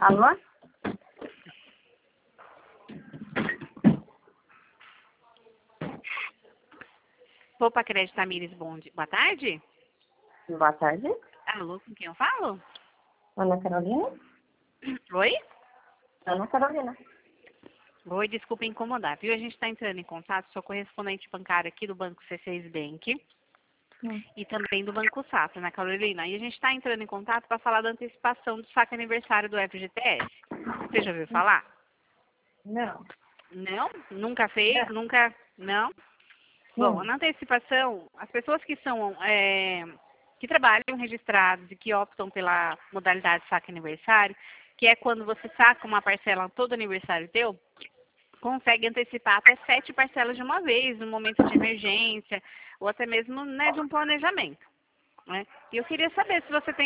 Alô? Poupa Crédito Tamires, boa tarde. Boa tarde. Alô, com quem eu falo? Ana Carolina? Oi? Ana Carolina. Oi, desculpa incomodar, viu? A gente está entrando em contato, sou correspondente bancário aqui do Banco C6 Bank e também do Banco Safra, Ana Carolina. E a gente está entrando em contato para falar da antecipação do saque aniversário do FGTS. Você já ouviu falar? Não. Não? Nunca fez? Não. Nunca? Não? Bom, na antecipação, as pessoas que são que trabalham registrados e que optam pela modalidade saque aniversário, que é quando você saca uma parcela todo aniversário teu, consegue antecipar até 7 parcelas de uma vez, no momento de emergência, ou até mesmo, né, de um planejamento, né? E eu queria saber se você tem